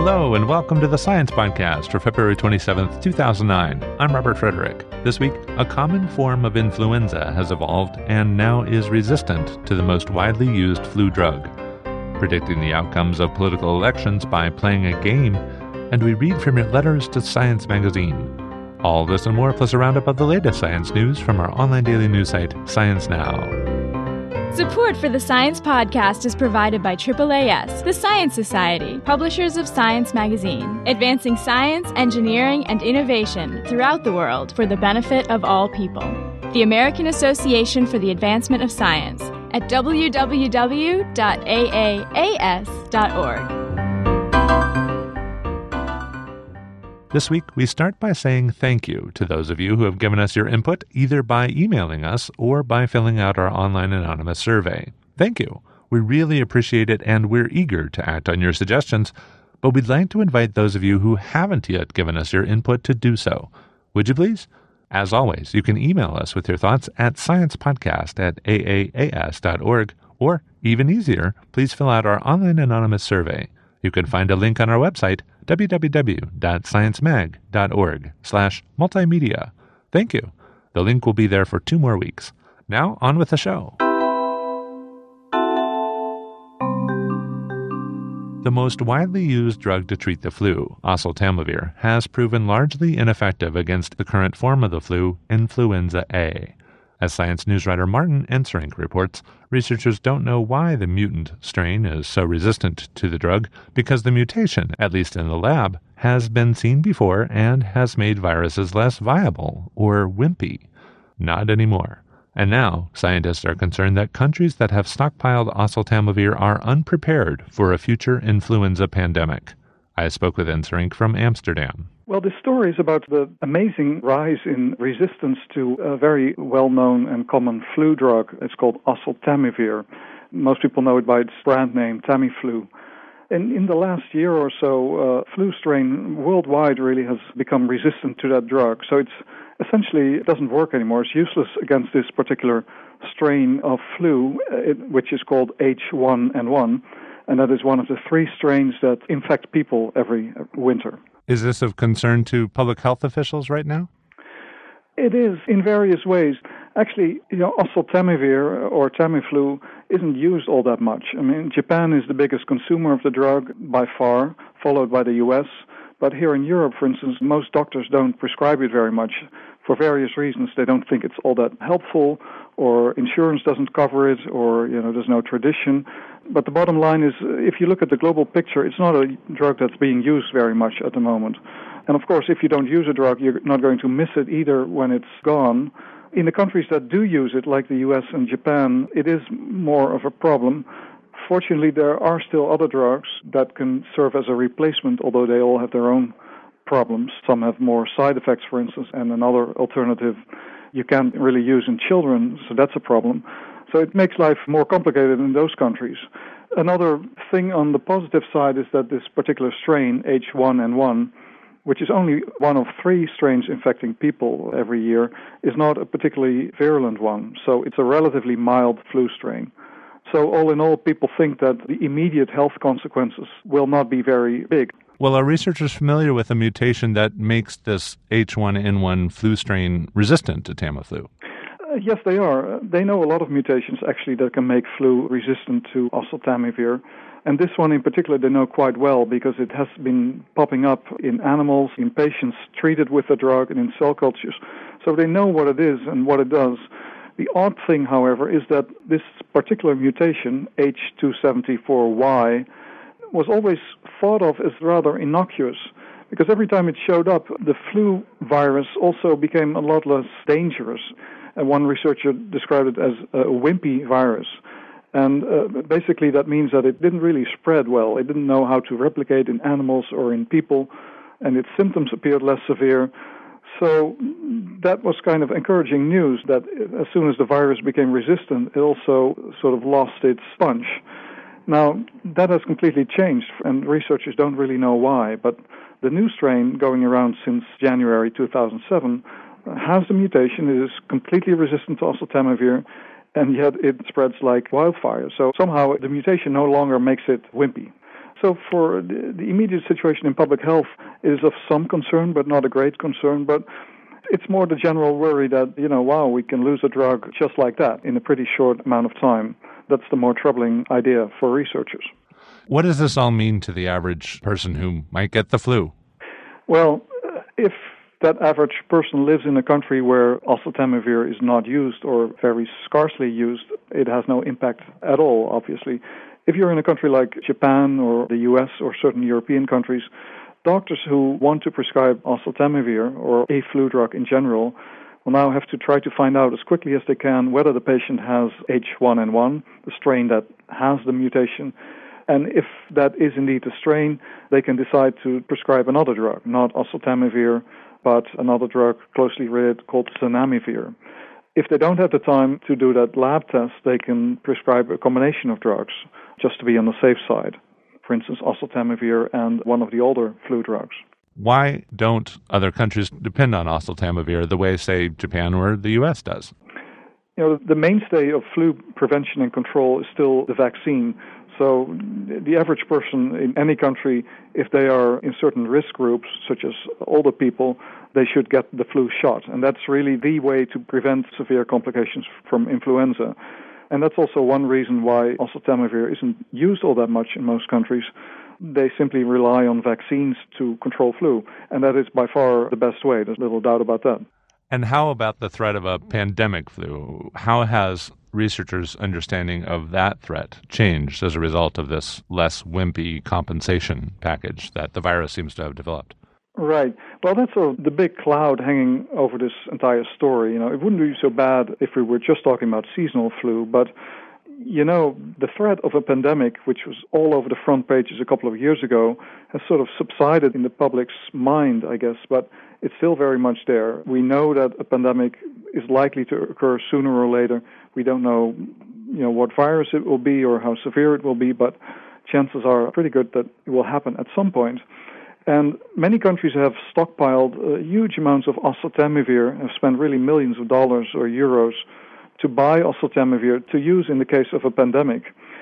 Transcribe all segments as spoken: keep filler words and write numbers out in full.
Hello and welcome to the Science Podcast for February twenty-seventh, two thousand nine. I'm Robert Frederick. This week, a common form of influenza has evolved and now is resistant to the most widely used flu drug. Predicting the outcomes of political elections by playing a game, and we read from your letters to Science Magazine. All this and more, plus a roundup of the latest science news from our online daily news site, Science Now. Support for the Science Podcast is provided by triple A S, the Science Society, publishers of Science Magazine, advancing science, engineering, and innovation throughout the world for the benefit of all people. The American Association for the Advancement of Science at w w w dot a a a s dot org. This week, we start by saying thank you to those of you who have given us your input, either by emailing us or by filling out our online anonymous survey. Thank you. We really appreciate it, and we're eager to act on your suggestions, but we'd like to invite those of you who haven't yet given us your input to do so. Would you please? As always, you can email us with your thoughts at sciencepodcast at a a a s dot org, or, even easier, please fill out our online anonymous survey. You can find a link on our website, w w w dot sciencemag dot org slash multimedia. Thank you. The link will be there for two more weeks. Now, on with the show. The most widely used drug to treat the flu, oseltamivir, has proven largely ineffective against the current form of the flu, influenza A. As Science news writer Martin Enserink reports, researchers don't know why the mutant strain is so resistant to the drug because the mutation, at least in the lab, has been seen before and has made viruses less viable or wimpy. Not anymore. And now, scientists are concerned that countries that have stockpiled oseltamivir are unprepared for a future influenza pandemic. I spoke with Enserink from Amsterdam. Well, this story is about the amazing rise in resistance to a very well-known and common flu drug. It's called oseltamivir. Most people know it by its brand name, Tamiflu. And in the last year or so, uh, flu strain worldwide really has become resistant to that drug. So it's essentially, it doesn't work anymore. It's useless against this particular strain of flu, uh, it, which is called H one N one. And that is one of the three strains that infect people every winter. Is this of concern to public health officials right now? It is in various ways. Actually, you know, oseltamivir or Tamiflu isn't used all that much. I mean, Japan is the biggest consumer of the drug by far, followed by the U S. But here in Europe, for instance, most doctors don't prescribe it very much for various reasons. They don't think it's all that helpful, or insurance doesn't cover it, or, you know, there's no tradition. But the bottom line is, if you look at the global picture, it's not a drug that's being used very much at the moment. And of course, if you don't use a drug, you're not going to miss it either when it's gone. In the countries that do use it, like the U S and Japan, it is more of a problem. Fortunately, there are still other drugs that can serve as a replacement, although they all have their own problems. Some have more side effects, for instance, and another alternative you can't really use in children, so that's a problem. So it makes life more complicated in those countries. Another thing on the positive side is that this particular strain, H one N one, which is only one of three strains infecting people every year, is not a particularly virulent one. So it's a relatively mild flu strain. So all in all, people think that the immediate health consequences will not be very big. Well, are researchers familiar with a mutation that makes this H one N one flu strain resistant to Tamiflu? Uh, yes, they are. They know a lot of mutations, actually, that can make flu resistant to oseltamivir. And this one in particular they know quite well because it has been popping up in animals, in patients treated with the drug, and in cell cultures. So they know what it is and what it does. The odd thing, however, is that this particular mutation, H two seventy-four Y, was always thought of as rather innocuous, because every time it showed up, the flu virus also became a lot less dangerous. And one researcher described it as a wimpy virus. And uh, basically that means that it didn't really spread well. It didn't know how to replicate in animals or in people, and its symptoms appeared less severe. So that was kind of encouraging news, that as soon as the virus became resistant, it also sort of lost its punch. Now, that has completely changed, and researchers don't really know why, but the new strain going around since January two thousand seven has the mutation. It is completely resistant to oseltamivir, and yet it spreads like wildfire. So somehow the mutation no longer makes it wimpy. So for the, the immediate situation in public health, it is of some concern, but not a great concern. But it's more the general worry that, you know, wow, we can lose a drug just like that in a pretty short amount of time. That's the more troubling idea for researchers. What does this all mean to the average person who might get the flu? Well, if that average person lives in a country where oseltamivir is not used or very scarcely used, it has no impact at all, obviously. If you're in a country like Japan or the U S or certain European countries, doctors who want to prescribe oseltamivir or a flu drug in general will now have to try to find out as quickly as they can whether the patient has H one N one, the strain that has the mutation. And if that is indeed the strain, they can decide to prescribe another drug, not oseltamivir, but another drug closely related called zanamivir. If they don't have the time to do that lab test, they can prescribe a combination of drugs just to be on the safe side. For instance, oseltamivir and one of the older flu drugs. Why don't other countries depend on oseltamivir the way, say, Japan or the U S does? You know, the mainstay of flu prevention and control is still the vaccine. So the average person in any country, if they are in certain risk groups, such as older people, they should get the flu shot. And that's really the way to prevent severe complications from influenza. And that's also one reason why oseltamivir isn't used all that much in most countries. They simply rely on vaccines to control flu. And that is by far the best way. There's little doubt about that. And how about the threat of a pandemic flu? How has researchers' understanding of that threat changed as a result of this less wimpy compensation package that the virus seems to have developed? Right. Well, that's sort of the big cloud hanging over this entire story. You know, it wouldn't be so bad if we were just talking about seasonal flu, but you know, the threat of a pandemic, which was all over the front pages a couple of years ago, has sort of subsided in the public's mind, I guess, but it's still very much there. We know that a pandemic is likely to occur sooner or later. We don't know, you know, what virus it will be or how severe it will be, but chances are pretty good that it will happen at some point. And many countries have stockpiled uh, huge amounts of oseltamivir, have spent really millions of dollars or euros to buy oseltamivir to use in the case of a pandemic.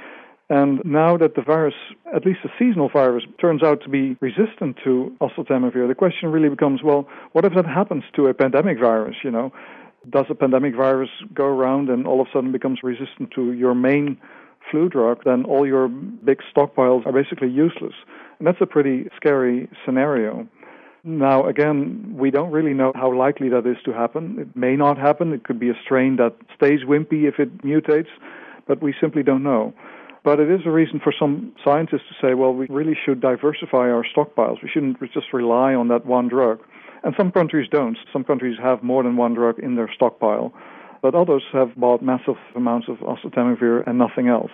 And now that the virus, at least the seasonal virus, turns out to be resistant to oseltamivir, the question really becomes, well, what if that happens to a pandemic virus, you know? Does a pandemic virus go around and all of a sudden becomes resistant to your main flu drug? Then all your big stockpiles are basically useless. And that's a pretty scary scenario. Now, again, we don't really know how likely that is to happen. It may not happen. It could be a strain that stays wimpy if it mutates, but we simply don't know. But it is a reason for some scientists to say, well, we really should diversify our stockpiles. We shouldn't just rely on that one drug. And some countries don't. Some countries have more than one drug in their stockpile, but others have bought massive amounts of oseltamivir and nothing else.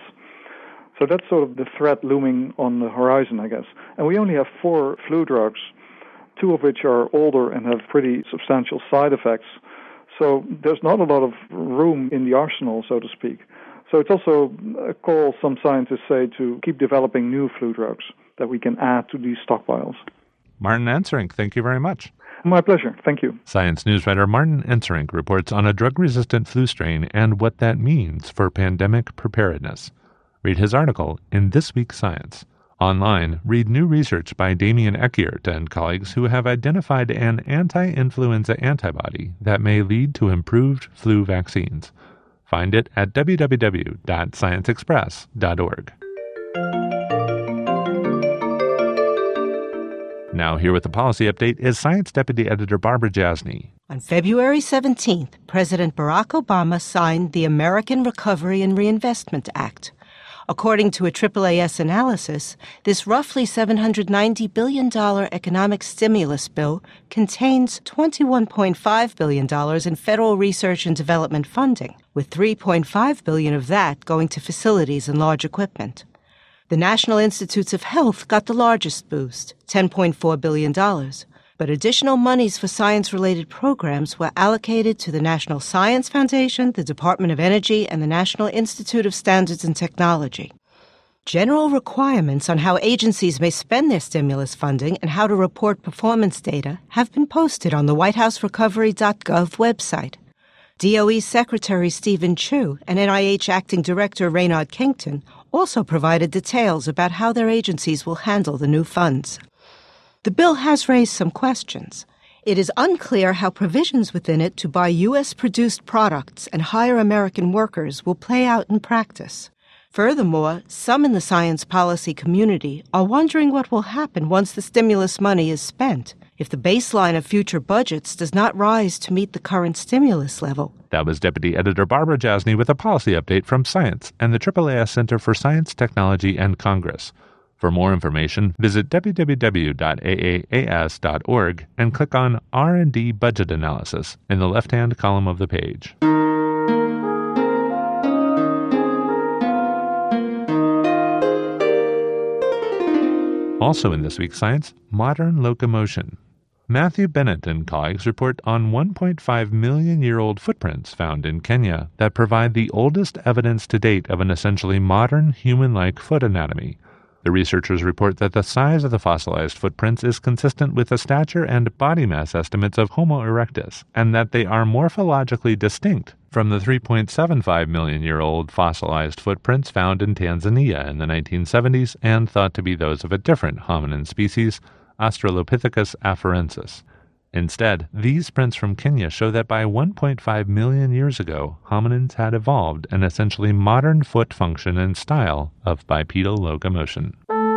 So that's sort of the threat looming on the horizon, I guess. And we only have four flu drugs, two of which are older and have pretty substantial side effects. So there's not a lot of room in the arsenal, so to speak. So it's also a call, some scientists say, to keep developing new flu drugs that we can add to these stockpiles. Martin Enserink, thank you very much. My pleasure. Thank you. Science news writer Martin Enserink reports on a drug-resistant flu strain and what that means for pandemic preparedness. Read his article in This Week's Science. Online, read new research by Damien Eckert and colleagues who have identified an anti-influenza antibody that may lead to improved flu vaccines. Find it at w w w dot science express dot org. Now here with the policy update is Science Deputy Editor Barbara Jasny. On February seventeenth, President Barack Obama signed the American Recovery and Reinvestment Act. According to a triple A S analysis, this roughly seven hundred ninety billion dollars economic stimulus bill contains twenty-one point five billion dollars in federal research and development funding, with three point five billion dollars of that going to facilities and large equipment. The National Institutes of Health got the largest boost, ten point four billion dollars. But additional monies for science-related programs were allocated to the National Science Foundation, the Department of Energy, and the National Institute of Standards and Technology. General requirements on how agencies may spend their stimulus funding and how to report performance data have been posted on the white house recovery dot gov website. D O E Secretary Stephen Chu and N I H Acting Director Raynard Kington also provided details about how their agencies will handle the new funds. The bill has raised some questions. It is unclear how provisions within it to buy U S-produced products and hire American workers will play out in practice. Furthermore, some in the science policy community are wondering what will happen once the stimulus money is spent, if the baseline of future budgets does not rise to meet the current stimulus level. That was Deputy Editor Barbara Jasny with a policy update from Science and the triple A S Center for Science, Technology, and Congress. For more information, visit w w w dot a a a s dot org and click on R and D Budget Analysis in the left-hand column of the page. Also in this week's Science, modern locomotion. Matthew Bennett and colleagues report on one point five million year old footprints found in Kenya that provide the oldest evidence to date of an essentially modern human-like foot anatomy. The researchers report that the size of the fossilized footprints is consistent with the stature and body mass estimates of Homo erectus, and that they are morphologically distinct from the three point seven five million year old fossilized footprints found in Tanzania in the nineteen seventies and thought to be those of a different hominin species, Australopithecus afarensis. Instead, these prints from Kenya show that by one point five million years ago, hominins had evolved an essentially modern foot function and style of bipedal locomotion.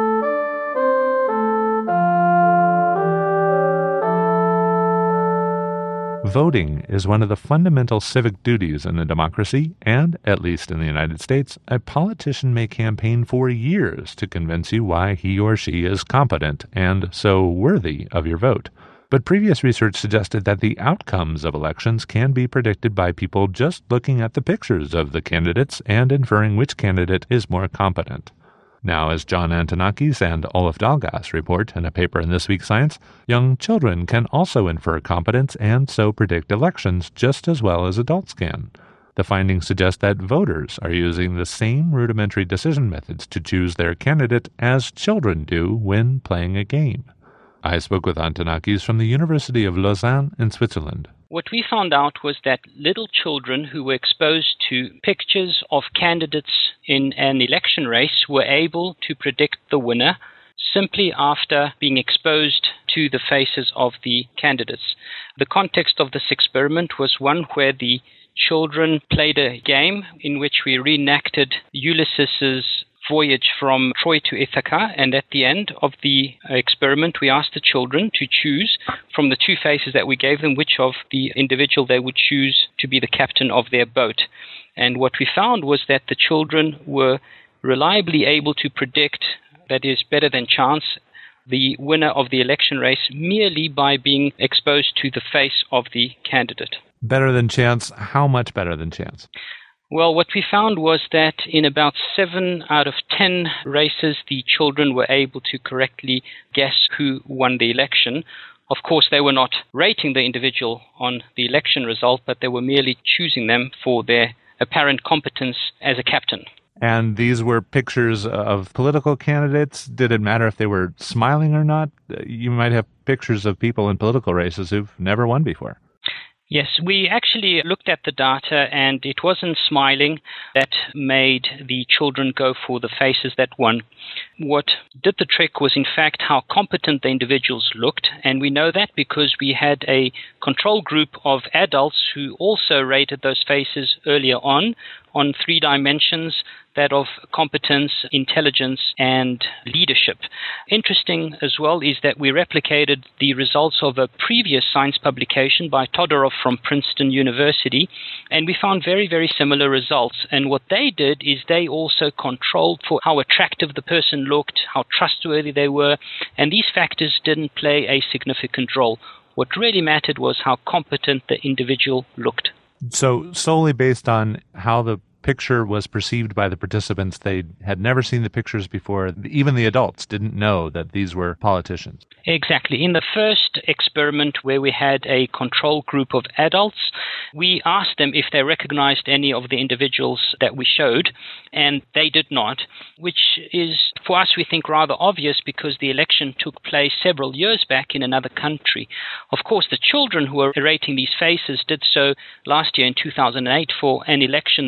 Voting is one of the fundamental civic duties in a democracy, and, at least in the United States, a politician may campaign for years to convince you why he or she is competent and so worthy of your vote. But previous research suggested that the outcomes of elections can be predicted by people just looking at the pictures of the candidates and inferring which candidate is more competent. Now, as John Antonakis and Olaf Dalgas report in a paper in This Week's Science, young children can also infer competence and so predict elections just as well as adults can. The findings suggest that voters are using the same rudimentary decision methods to choose their candidate as children do when playing a game. I spoke with Antonakis from the University of Lausanne in Switzerland. What we found out was that little children who were exposed to pictures of candidates in an election race were able to predict the winner simply after being exposed to the faces of the candidates. The context of this experiment was one where the children played a game in which we reenacted Ulysses's voyage from Troy to Ithaca, and at the end of the experiment we asked the children to choose from the two faces that we gave them which of the individual they would choose to be the captain of their boat. And what we found was that the children were reliably able to predict, that is better than chance, the winner of the election race merely by being exposed to the face of the candidate. Better than chance? How much better than chance? Well, what we found was that in about seven out of ten races, the children were able to correctly guess who won the election. Of course, they were not rating the individual on the election result, but they were merely choosing them for their apparent competence as a captain. And these were pictures of political candidates. Did it matter if they were smiling or not? You might have pictures of people in political races who've never won before. Yes, we actually looked at the data, and it wasn't smiling that made the children go for the faces that won. What did the trick was, in fact, how competent the individuals looked, and we know that because we had a control group of adults who also rated those faces earlier on, on three dimensions, that of competence, intelligence, and leadership. Interesting as well is that we replicated the results of a previous science publication by Todorov from Princeton University, and we found very, very similar results. And what they did is they also controlled for how attractive the person looked, how trustworthy they were, and these factors didn't play a significant role. What really mattered was how competent the individual looked. So solely based on how the picture was perceived by the participants, they had never seen the pictures before. Even the adults didn't know that these were politicians. Exactly. In the first experiment where we had a control group of adults, we asked them if they recognized any of the individuals that we showed, and they did not, which is, for us, we think rather obvious because the election took place several years back in another country. Of course, the children who were rating these faces did so last year in two thousand eight for an election that took place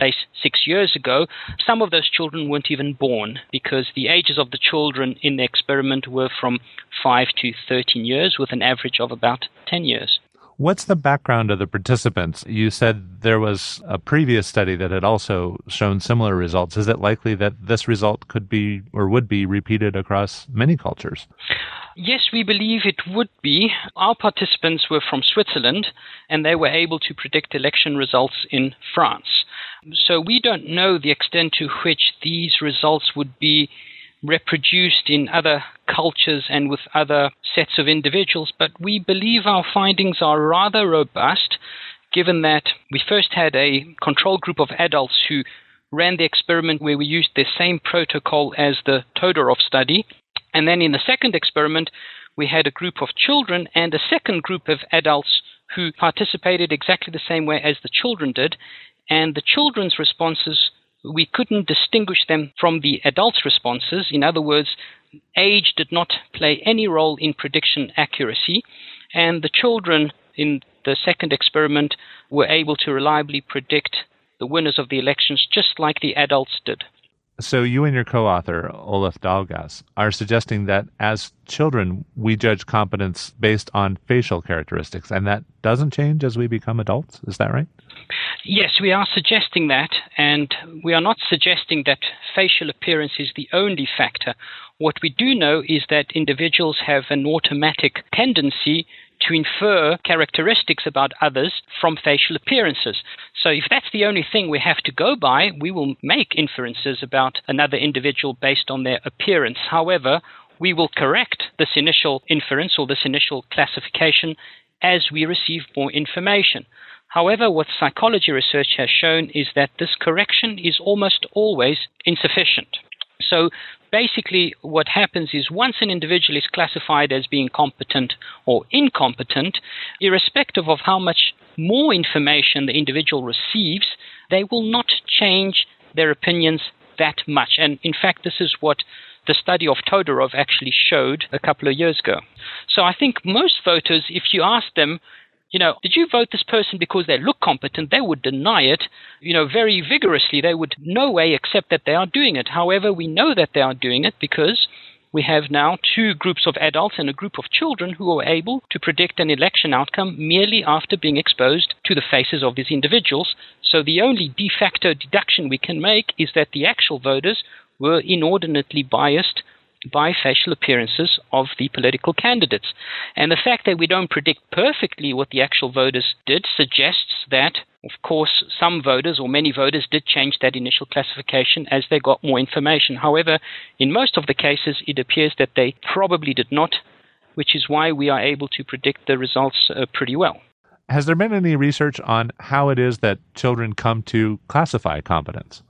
place six years ago, some of those children weren't even born because the ages of the children in the experiment were from five to thirteen years with an average of about ten years. What's the background of the participants? You said there was a previous study that had also shown similar results. Is it likely that this result could be or would be repeated across many cultures? Yes, we believe it would be. Our participants were from Switzerland, and they were able to predict election results in France. So we don't know the extent to which these results would be reproduced in other cultures and with other sets of individuals, but we believe our findings are rather robust, given that we first had a control group of adults who ran the experiment where we used the same protocol as the Todorov study, and then in the second experiment we had a group of children and a second group of adults who participated exactly the same way as the children did, and the children's responses, we couldn't distinguish them from the adults' responses. In other words, age did not play any role in prediction accuracy, and the children in the second experiment were able to reliably predict the winners of the elections just like the adults did. So you and your co-author, Olaf Dalgas, are suggesting that as children, we judge competence based on facial characteristics, and that doesn't change as we become adults. Is that right? Yes, we are suggesting that, and we are not suggesting that facial appearance is the only factor. What we do know is that individuals have an automatic tendency to infer characteristics about others from facial appearances. So if that's the only thing we have to go by, we will make inferences about another individual based on their appearance. However, we will correct this initial inference or this initial classification as we receive more information. However, what psychology research has shown is that this correction is almost always insufficient. So basically what happens is once an individual is classified as being competent or incompetent, irrespective of how much more information the individual receives, they will not change their opinions that much. And in fact, this is what the study of Todorov actually showed a couple of years ago. So I think most voters, if you ask them, you know, did you vote this person because they look competent? They would deny it, you know, very vigorously. They would no way accept that they are doing it. However, we know that they are doing it because we have now two groups of adults and a group of children who are able to predict an election outcome merely after being exposed to the faces of these individuals. So the only de facto deduction we can make is that the actual voters were inordinately biased by facial appearances of the political candidates. And the fact that we don't predict perfectly what the actual voters did suggests that, of course, some voters or many voters did change that initial classification as they got more information. However, in most of the cases, it appears that they probably did not, which is why we are able to predict the results uh, pretty well. Has there been any research on how it is that children come to classify competence?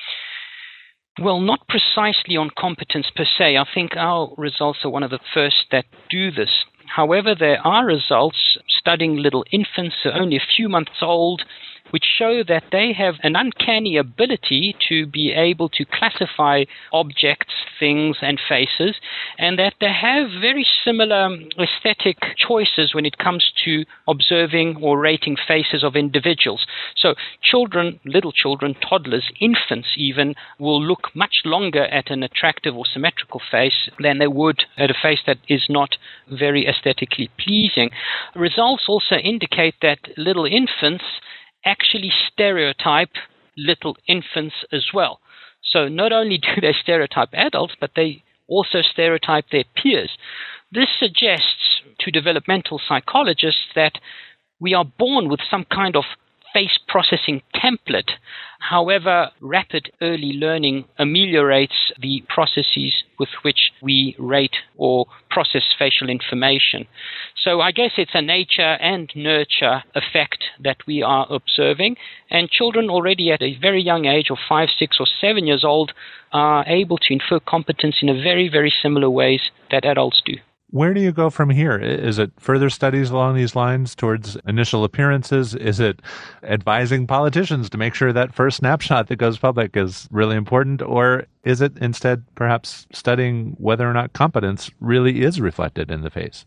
Well, not precisely on competence per se. I think our results are one of the first that do this. However, there are results studying little infants, only a few months old, which show that they have an uncanny ability to be able to classify objects, things, and faces, and that they have very similar aesthetic choices when it comes to observing or rating faces of individuals. So children, little children, toddlers, infants even, will look much longer at an attractive or symmetrical face than they would at a face that is not very aesthetically pleasing. Results also indicate that little infants actually stereotype little infants as well. So not only do they stereotype adults, but they also stereotype their peers. This suggests to developmental psychologists that we are born with some kind of face processing template. However, rapid early learning ameliorates the processes with which we rate or process facial information. So I guess it's a nature and nurture effect that we are observing, and children already at a very young age of five, six, or seven years old are able to infer competence in a very, very similar ways that adults do. Where do you go from here? Is it further studies along these lines towards initial appearances? Is it advising politicians to make sure that first snapshot that goes public is really important? Or is it instead perhaps studying whether or not competence really is reflected in the face?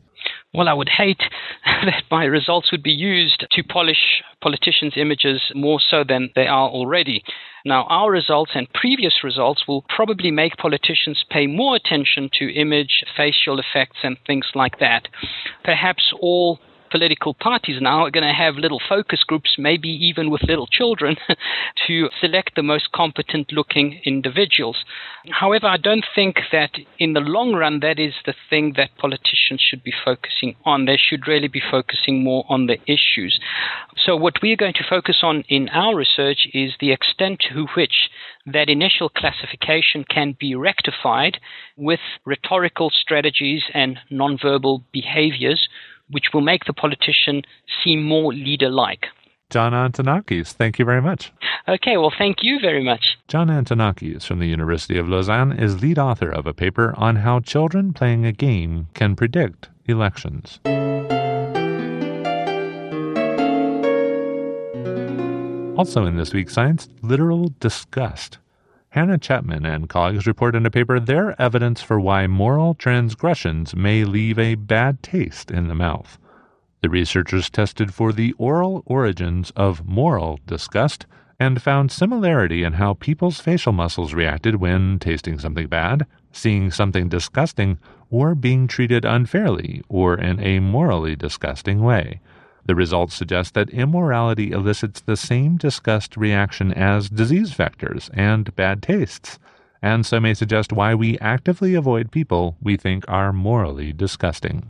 Well, I would hate that my results would be used to polish politicians' images more so than they are already. Now, our results and previous results will probably make politicians pay more attention to image, facial effects, and things like that. Perhaps all political parties now are going to have little focus groups, maybe even with little children, to select the most competent-looking individuals. However, I don't think that in the long run that is the thing that politicians should be focusing on. They should really be focusing more on the issues. So what we're going to focus on in our research is the extent to which that initial classification can be rectified with rhetorical strategies and nonverbal behaviors, which will make the politician seem more leader-like. John Antonakis, thank you very much. Okay, well, thank you very much. John Antonakis from the University of Lausanne is lead author of a paper on how children playing a game can predict elections. Also in this week's Science, literal disgust. Hannah Chapman and colleagues report in a paper their evidence for why moral transgressions may leave a bad taste in the mouth. The researchers tested for the oral origins of moral disgust and found similarity in how people's facial muscles reacted when tasting something bad, seeing something disgusting, or being treated unfairly or in a morally disgusting way. The results suggest that immorality elicits the same disgust reaction as disease vectors and bad tastes, and so may suggest why we actively avoid people we think are morally disgusting.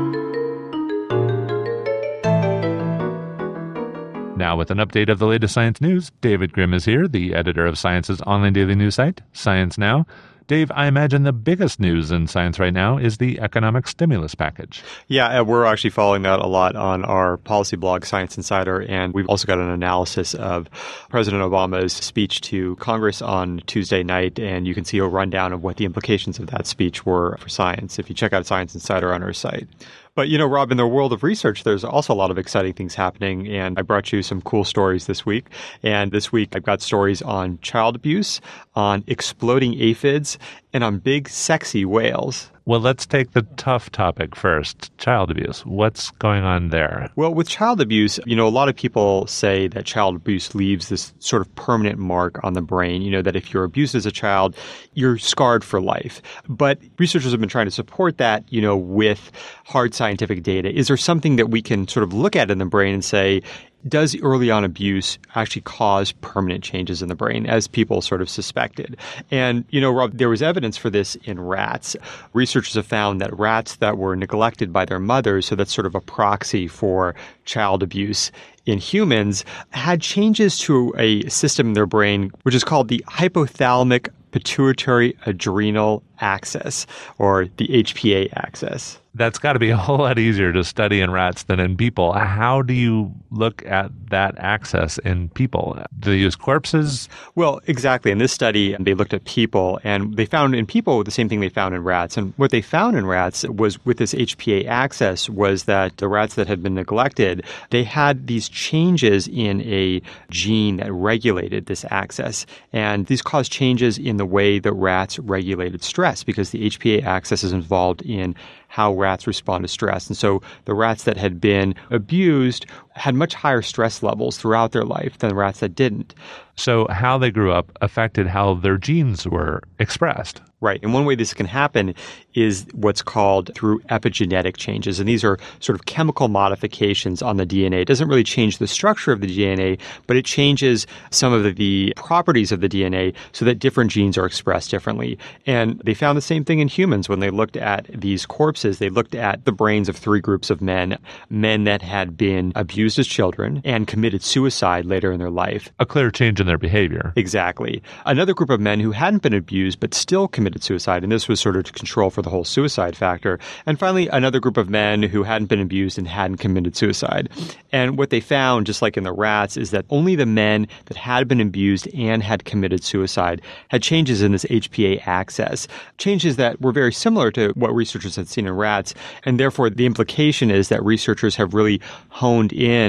Now with an update of the latest science news, David Grimm is here, the editor of Science's online daily news site, Science Now. Dave, I imagine the biggest news in science right now is the economic stimulus package. Yeah, we're actually following that a lot on our policy blog, Science Insider, and we've also got an analysis of President Obama's speech to Congress on Tuesday night, and you can see a rundown of what the implications of that speech were for science if you check out Science Insider on our site. But, you know, Rob, in the world of research, there's also a lot of exciting things happening, and I brought you some cool stories this week. And this week, I've got stories on child abuse, on exploding aphids, and on big, sexy whales. Well, let's take the tough topic first, child abuse. What's going on there? Well, with child abuse, you know, a lot of people say that child abuse leaves this sort of permanent mark on the brain, you know, that if you're abused as a child, you're scarred for life. But researchers have been trying to support that, you know, with hard scientific data. Is there something that we can sort of look at in the brain and say, does early on abuse actually cause permanent changes in the brain, as people sort of suspected? And, you know, Rob, there was evidence for this in rats. Researchers have found that rats that were neglected by their mothers, so that's sort of a proxy for child abuse in humans, had changes to a system in their brain, which is called the hypothalamic pituitary adrenal axis, or the H P A axis. That's got to be a whole lot easier to study in rats than in people. How do you look at that axis in people? Do they use corpses? Well, exactly. In this study, they looked at people, and they found in people the same thing they found in rats. And what they found in rats was with this H P A axis was that the rats that had been neglected, they had these changes in a gene that regulated this axis. And these caused changes in the way that rats regulated stress, because the H P A axis is involved in how rats respond to stress. And so the rats that had been abused had much higher stress levels throughout their life than the rats that didn't. So how they grew up affected how their genes were expressed. Right. And one way this can happen is what's called through epigenetic changes. And these are sort of chemical modifications on the D N A. It doesn't really change the structure of the D N A, but it changes some of the, the properties of the D N A so that different genes are expressed differently. And they found the same thing in humans when they looked at these corpses. They looked at the brains of three groups of men, men that had been abused as children and committed suicide later in their life. A clear change in their behavior. Exactly. Another group of men who hadn't been abused but still committed suicide, and this was sort of to control for the whole suicide factor. And finally, another group of men who hadn't been abused and hadn't committed suicide. And what they found, just like in the rats, is that only the men that had been abused and had committed suicide had changes in this H P A axis, changes that were very similar to what researchers had seen in rats. And therefore, the implication is that researchers have really honed in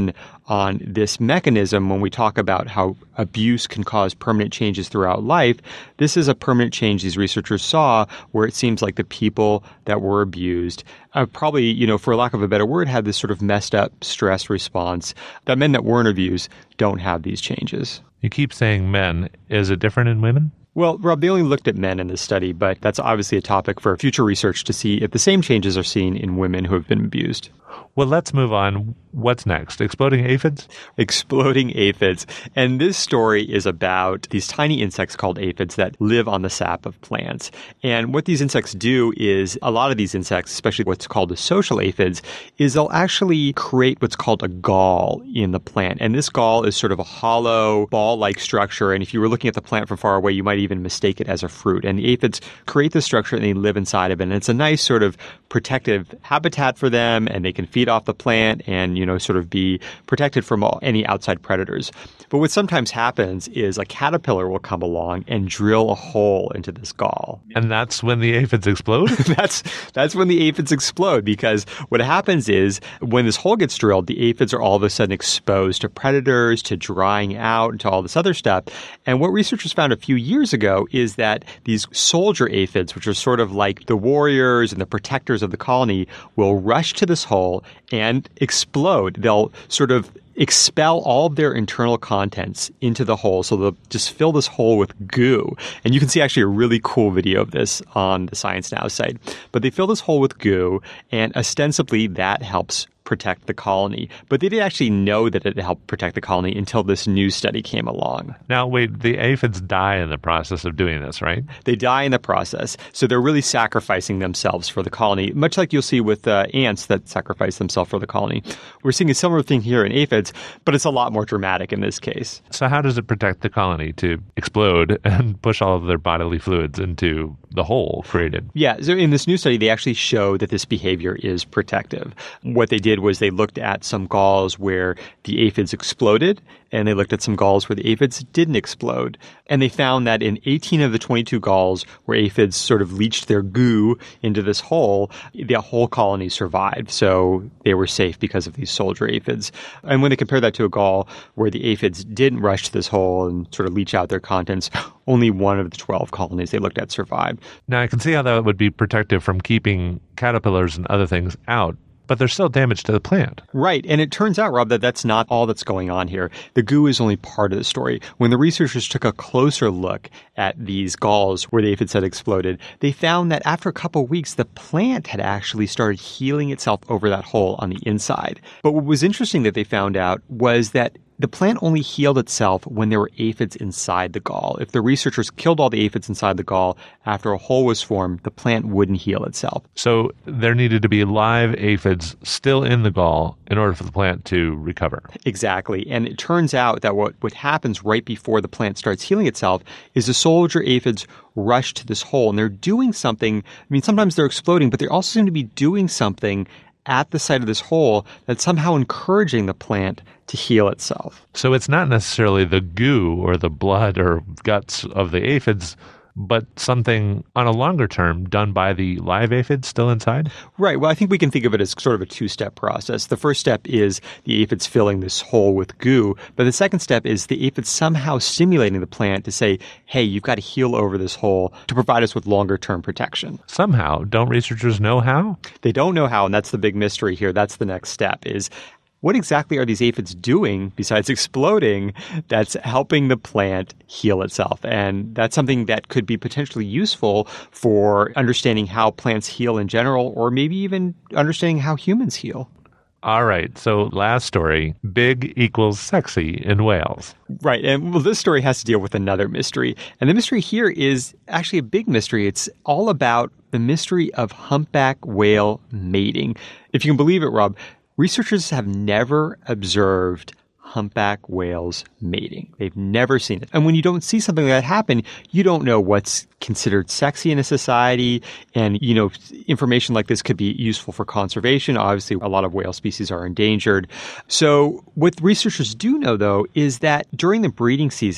on this mechanism when we talk about how abuse can cause permanent changes throughout life. This is a permanent change these researchers saw where it seems like the people that were abused uh, probably, you know, for lack of a better word, had this sort of messed up stress response that men that weren't abused don't have these changes. You keep saying men. Is it different in women? Well, Rob, they only looked at men in this study, but that's obviously a topic for future research to see if the same changes are seen in women who have been abused. Well, let's move on. What's next? Exploding aphids? Exploding aphids. And this story is about these tiny insects called aphids that live on the sap of plants. And what these insects do is, a lot of these insects, especially what's called the social aphids, is they'll actually create what's called a gall in the plant. And this gall is sort of a hollow, ball-like structure. And if you were looking at the plant from far away, you might even mistake it as a fruit. And the aphids create this structure and they live inside of it. And it's a nice sort of protective habitat for them, and they can feed off the plant and, you know, sort of be protected from all, any outside predators. But what sometimes happens is a caterpillar will come along and drill a hole into this gall. And that's when the aphids explode? that's that's when the aphids explode, because what happens is when this hole gets drilled, the aphids are all of a sudden exposed to predators, to drying out, and to all this other stuff. And what researchers found a few years ago is that these soldier aphids, which are sort of like the warriors and the protectors of the colony, will rush to this hole and explode. They'll sort of expel all of their internal contents into the hole. So they'll just fill this hole with goo. And you can see actually a really cool video of this on the Science Now site. But they fill this hole with goo, and ostensibly that helps protect the colony. But they didn't actually know that it helped protect the colony until this new study came along. Now, wait, the aphids die in the process of doing this, right? They die in the process. So they're really sacrificing themselves for the colony, much like you'll see with uh, ants that sacrifice themselves for the colony. We're seeing a similar thing here in aphids, but it's a lot more dramatic in this case. So how does it protect the colony to explode and push all of their bodily fluids into the hole created? Yeah, so in this new study, they actually show that this behavior is protective. What they did was they looked at some galls where the aphids exploded, and they looked at some galls where the aphids didn't explode. And they found that in eighteen of the twenty-two galls where aphids sort of leached their goo into this hole, the whole colony survived. So they were safe because of these soldier aphids. And when they compare that to a gall where the aphids didn't rush to this hole and sort of leach out their contents, only one of the twelve colonies they looked at survived. Now, I can see how that would be protective from keeping caterpillars and other things out, but there's still damage to the plant. Right. And it turns out, Rob, that that's not all that's going on here. The goo is only part of the story. When the researchers took a closer look at these galls where the aphids had exploded, they found that after a couple of weeks, the plant had actually started healing itself over that hole on the inside. But what was interesting that they found out was that the plant only healed itself when there were aphids inside the gall. If the researchers killed all the aphids inside the gall after a hole was formed, the plant wouldn't heal itself. So there needed to be live aphids still in the gall in order for the plant to recover. Exactly. And it turns out that what, what happens right before the plant starts healing itself is the soldier aphids rush to this hole, and they're doing something. I mean, sometimes they're exploding, but they also seem to be doing something at the site of this hole that's somehow encouraging the plant to heal itself. So it's not necessarily the goo or the blood or guts of the aphids, but something on a longer term done by the live aphids still inside? Right. Well, I think we can think of it as sort of a two-step process. The first step is the aphids filling this hole with goo, but the second step is the aphids somehow stimulating the plant to say, hey, you've got to heal over this hole to provide us with longer-term protection. Somehow. Don't researchers know how? They don't know how, and that's the big mystery here. That's the next step is, what exactly are these aphids doing besides exploding that's helping the plant heal itself? And that's something that could be potentially useful for understanding how plants heal in general, or maybe even understanding how humans heal. All right. So last story, big equals sexy in whales. Right. And well, this story has to deal with another mystery. And the mystery here is actually a big mystery. It's all about the mystery of humpback whale mating. If you can believe it, Rob, researchers have never observed humpback whales mating. They've never seen it. And when you don't see something like that happen, you don't know what's considered sexy in a society. And, you know, information like this could be useful for conservation. Obviously, a lot of whale species are endangered. So what researchers do know, though, is that during the breeding season,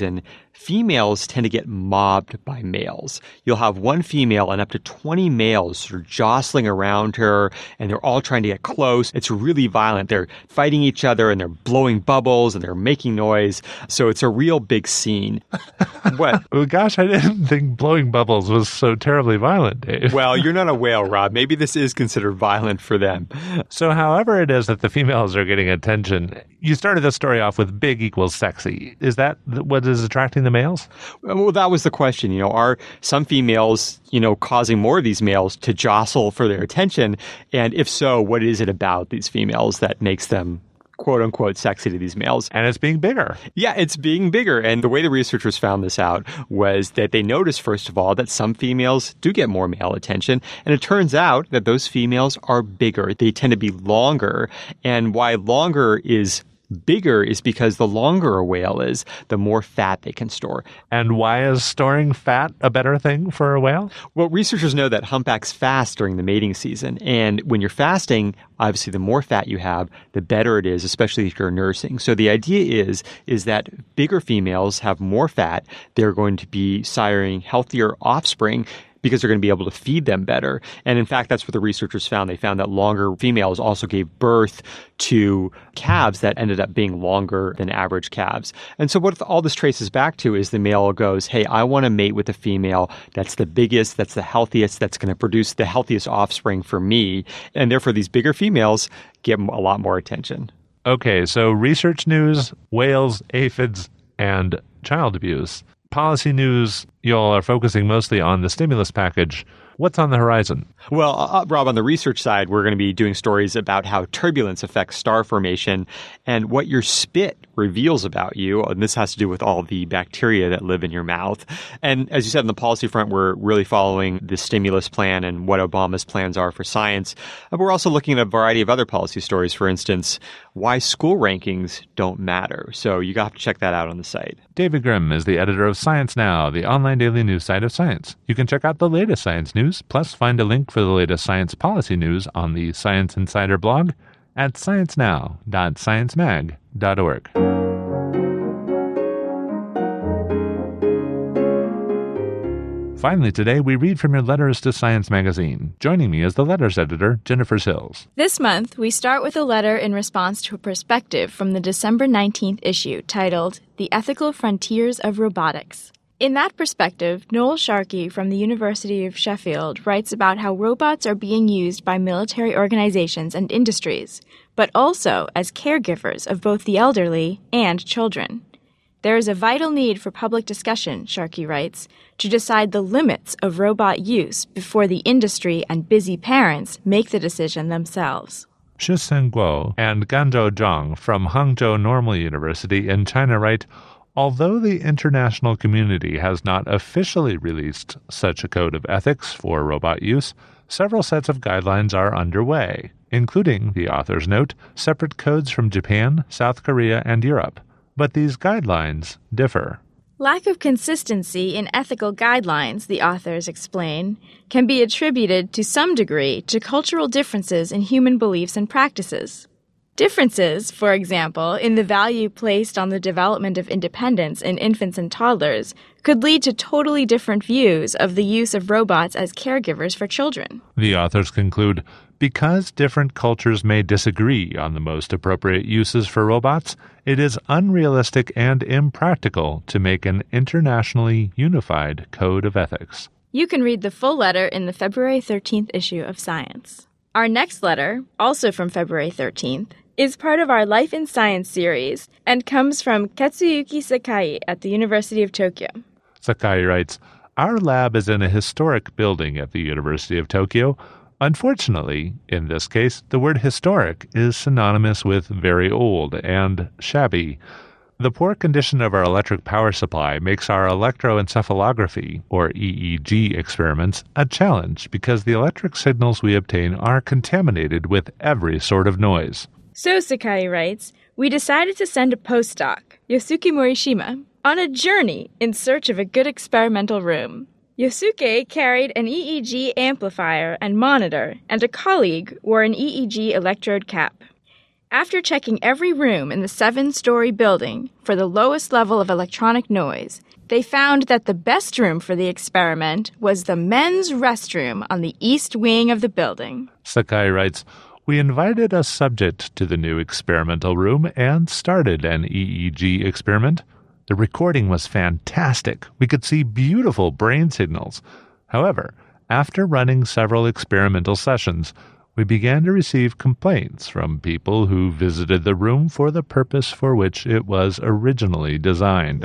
females tend to get mobbed by males. You'll have one female and up to twenty males sort of jostling around her, and they're all trying to get close. It's really violent. They're fighting each other, and they're blowing bubbles, and they're making noise. So it's a real big scene. What? Oh, gosh, I didn't think blowing bubbles was so terribly violent, Dave. Well, you're not a whale, Rob. Maybe this is considered violent for them. So however it is that the females are getting attention, you started the story off with big equals sexy. Is that what is attracting the males? Well, that was the question. You know, are some females, you know, causing more of these males to jostle for their attention? And if so, what is it about these females that makes them quote unquote sexy to these males? And it's being bigger. Yeah, it's being bigger. And the way the researchers found this out was that they noticed, first of all, that some females do get more male attention. And it turns out that those females are bigger. They tend to be longer. And why longer is bigger is because the longer a whale is, the more fat they can store. And why is storing fat a better thing for a whale? Well, researchers know that humpbacks fast during the mating season. And when you're fasting, obviously the more fat you have, the better it is, especially if you're nursing. So the idea is, is that bigger females have more fat. They're going to be siring healthier offspring because they're going to be able to feed them better. And in fact, that's what the researchers found. They found that longer females also gave birth to calves that ended up being longer than average calves. And so what all this traces back to is the male goes, hey, I want to mate with a female that's the biggest, that's the healthiest, that's going to produce the healthiest offspring for me. And therefore, these bigger females get a lot more attention. Okay, so research news, whales, aphids, and child abuse. Policy news, you all are focusing mostly on the stimulus package. What's on the horizon? Well, uh, Rob, on the research side, we're going to be doing stories about how turbulence affects star formation and what your spit reveals about you. And this has to do with all the bacteria that live in your mouth. And as you said, on the policy front, we're really following the stimulus plan and what Obama's plans are for science. But we're also looking at a variety of other policy stories. For instance, why school rankings don't matter. So you have to check that out on the site. David Grimm is the editor of Science Now, the online daily news site of science. You can check out the latest science news, plus find a link for the latest science policy news on the Science Insider blog at science now dot science mag dot org. Finally today, we read from your letters to Science Magazine. Joining me is the letters editor, Jennifer Sills. This month, we start with a letter in response to a perspective from the December nineteenth issue titled The Ethical Frontiers of Robotics. In that perspective, Noel Sharkey from the University of Sheffield writes about how robots are being used by military organizations and industries, but also as caregivers of both the elderly and children. There is a vital need for public discussion, Sharkey writes, to decide the limits of robot use before the industry and busy parents make the decision themselves. Shisen Guo and Ganzhou Zhang from Hangzhou Normal University in China write, although the international community has not officially released such a code of ethics for robot use, several sets of guidelines are underway, including, the authors note, separate codes from Japan, South Korea, and Europe. But these guidelines differ. Lack of consistency in ethical guidelines, the authors explain, can be attributed to some degree to cultural differences in human beliefs and practices. Differences, for example, in the value placed on the development of independence in infants and toddlers could lead to totally different views of the use of robots as caregivers for children. The authors conclude, because different cultures may disagree on the most appropriate uses for robots, it is unrealistic and impractical to make an internationally unified code of ethics. You can read the full letter in the February thirteenth issue of Science. Our next letter, also from February thirteenth, is part of our Life in Science series and comes from Katsuyuki Sakai at the University of Tokyo. Sakai writes, our lab is in a historic building at the University of Tokyo. Unfortunately, in this case, the word historic is synonymous with very old and shabby. The poor condition of our electric power supply makes our electroencephalography, or E E G, experiments a challenge because the electric signals we obtain are contaminated with every sort of noise. So, Sakai writes, we decided to send a postdoc, Yosuke Morishima, on a journey in search of a good experimental room. Yosuke carried an E E G amplifier and monitor, and a colleague wore an E E G electrode cap. After checking every room in the seven-story building for the lowest level of electronic noise, they found that the best room for the experiment was the men's restroom on the east wing of the building. Sakai writes, "We invited a subject to the new experimental room and started an E E G experiment. The recording was fantastic. We could see beautiful brain signals. However, after running several experimental sessions, we began to receive complaints from people who visited the room for the purpose for which it was originally designed.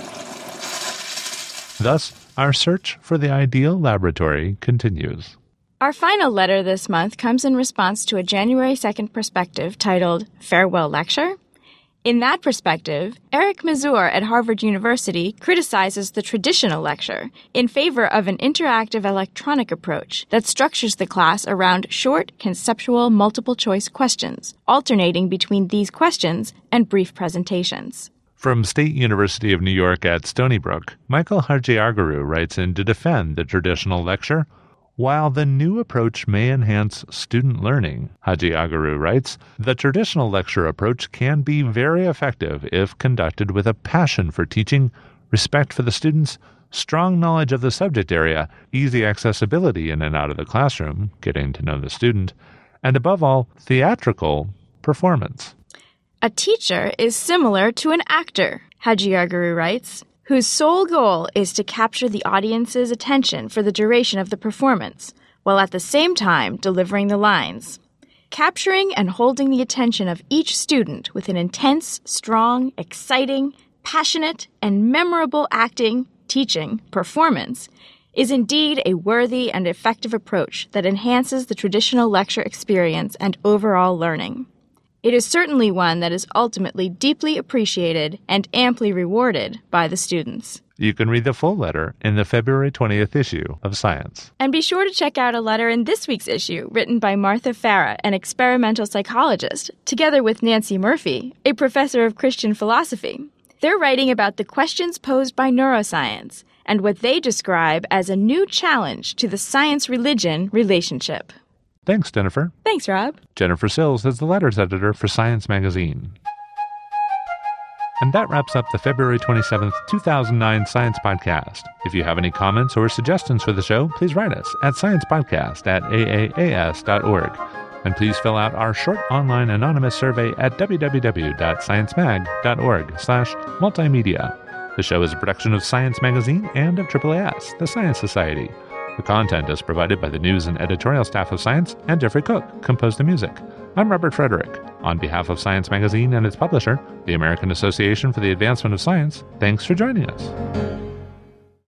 Thus, our search for the ideal laboratory continues." Our final letter this month comes in response to a January second perspective titled Farewell Lecture. In that perspective, Eric Mazur at Harvard University criticizes the traditional lecture in favor of an interactive electronic approach that structures the class around short, conceptual, multiple-choice questions, alternating between these questions and brief presentations. From State University of New York at Stony Brook, Michael Hadjiaguru writes in to defend the traditional lecture. While the new approach may enhance student learning, Hadjiaguru writes, the traditional lecture approach can be very effective if conducted with a passion for teaching, respect for the students, strong knowledge of the subject area, easy accessibility in and out of the classroom, getting to know the student, and above all, theatrical performance. A teacher is similar to an actor, Hadjiaguru writes, whose sole goal is to capture the audience's attention for the duration of the performance, while at the same time delivering the lines. Capturing and holding the attention of each student with an intense, strong, exciting, passionate, and memorable acting, teaching, performance is indeed a worthy and effective approach that enhances the traditional lecture experience and overall learning. It is certainly one that is ultimately deeply appreciated and amply rewarded by the students. You can read the full letter in the February twentieth issue of Science. And be sure to check out a letter in this week's issue written by Martha Farah, an experimental psychologist, together with Nancy Murphy, a professor of Christian philosophy. They're writing about the questions posed by neuroscience and what they describe as a new challenge to the science-religion relationship. Thanks, Jennifer. Thanks, Rob. Jennifer Sills is the letters editor for Science Magazine. And that wraps up the February twenty-seventh, two thousand nine Science Podcast. If you have any comments or suggestions for the show, please write us at sciencepodcast at a a a s dot org. And please fill out our short online anonymous survey at w w w dot sciencemag dot org slash multimedia. The show is a production of Science Magazine and of Triple A S, the Science Society. The content is provided by the news and editorial staff of Science, and Jeffrey Cook composed the music. I'm Robert Frederick. On behalf of Science Magazine and its publisher, the American Association for the Advancement of Science, thanks for joining us.